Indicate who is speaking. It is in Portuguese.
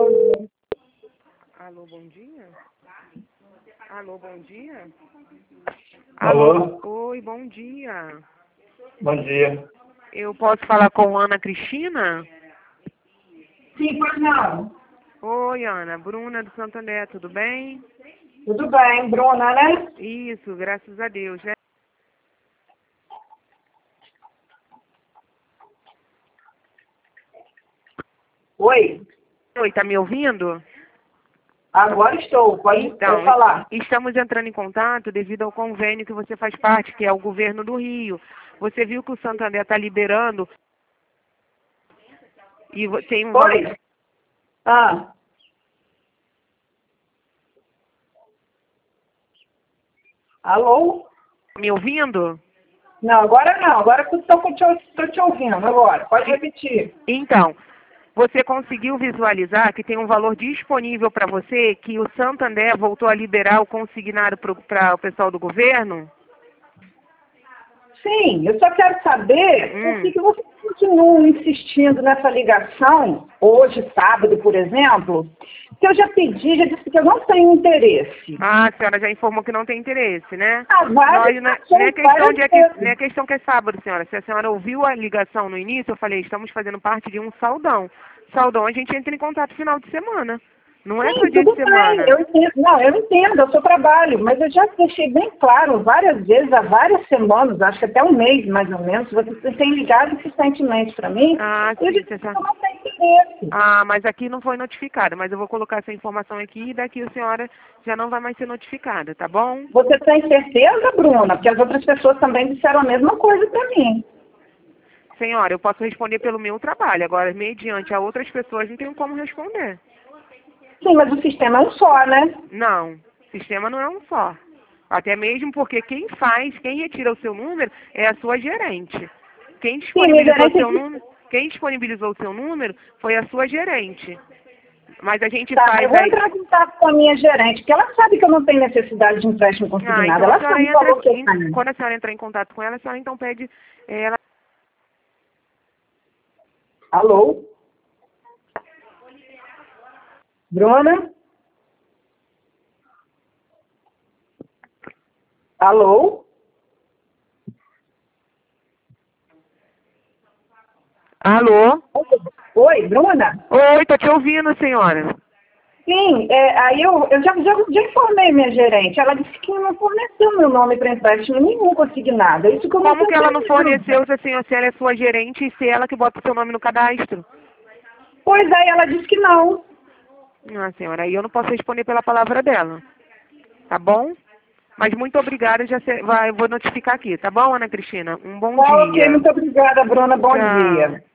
Speaker 1: Alô, bom dia? Alô, bom dia?
Speaker 2: Alô?
Speaker 1: Oi, bom dia.
Speaker 2: Bom dia.
Speaker 1: Eu posso falar com Ana Cristina?
Speaker 3: Sim, pois não.
Speaker 1: Oi, Ana. Bruna do Santo André, tudo bem?
Speaker 3: Tudo bem, Bruna, né?
Speaker 1: Isso, graças a Deus, né?
Speaker 3: Oi,
Speaker 1: Oi, tá me ouvindo?
Speaker 3: agora estou. Pode falar.
Speaker 1: Estamos entrando em contato devido ao convênio que você faz parte, que é o governo do Rio. Você viu que o Santo André está liberando e tem um valor...
Speaker 3: Oi. Ah. Alô?
Speaker 1: Me ouvindo?
Speaker 3: Não, agora não. Agora estou te ouvindo. Agora, pode repetir.
Speaker 1: Então, você conseguiu visualizar que tem um valor disponível para você, que o Santo André voltou a liberar o consignado para o pessoal do governo?
Speaker 3: Sim, eu só quero saber por que você continua insistindo nessa ligação, hoje, sábado, por exemplo, que eu já pedi, já disse que eu não tenho interesse.
Speaker 1: Ah, a senhora já informou que não tem interesse, né?
Speaker 3: Várias
Speaker 1: Não é questão que é sábado, senhora. Se a senhora ouviu a ligação no início, eu falei, estamos fazendo parte de um saldão. Saldão, a gente entra em contato final de semana. Não é só dia de semana.
Speaker 3: Eu entendo. Não, eu entendo, eu sou trabalho, mas eu já deixei bem claro várias vezes, há várias semanas, acho que até um mês mais ou menos, você tem ligado insistentemente para mim,
Speaker 1: sim,
Speaker 3: eu disse que eu não tenho interesse.
Speaker 1: Ah, mas aqui não foi notificada, mas eu vou colocar essa informação aqui e daqui a senhora já não vai mais ser notificada, tá bom?
Speaker 3: Você tem certeza, Bruna? Porque as outras pessoas também disseram a mesma coisa para mim.
Speaker 1: Senhora, eu posso responder pelo meu trabalho, agora, mediante a outras pessoas, não tenho como responder.
Speaker 3: Sim, mas o sistema é um só, né?
Speaker 1: Não, o sistema não é um só. Até mesmo porque quem retira o seu número é a sua gerente. Quem disponibilizou o seu número foi a sua gerente. Mas a gente faz
Speaker 3: eu vou entrar em contato com a minha gerente, porque ela sabe que eu não tenho necessidade de empréstimo consignado.
Speaker 1: Então
Speaker 3: ela sabe o valor que eu tenho.
Speaker 1: quando a senhora entrar em contato com ela, a senhora então pede ela.
Speaker 3: Alô? Bruna? Alô?
Speaker 1: Alô?
Speaker 3: Oi, Bruna?
Speaker 1: Oi, tô te ouvindo, senhora.
Speaker 3: Sim, aí eu já informei minha gerente. Ela disse que não forneceu meu nome para empréstimo nenhum consignado. Isso que eu
Speaker 1: Como que ela não forneceu se ela é sua gerente e se ela que bota o seu nome no cadastro?
Speaker 3: Pois aí ela disse que não.
Speaker 1: Ah, senhora, aí eu não posso responder pela palavra dela. Tá bom? Mas muito obrigada, vou notificar aqui, tá bom, Ana Cristina? Um bom dia.
Speaker 3: Ok, muito obrigada, Bruna. Bom dia.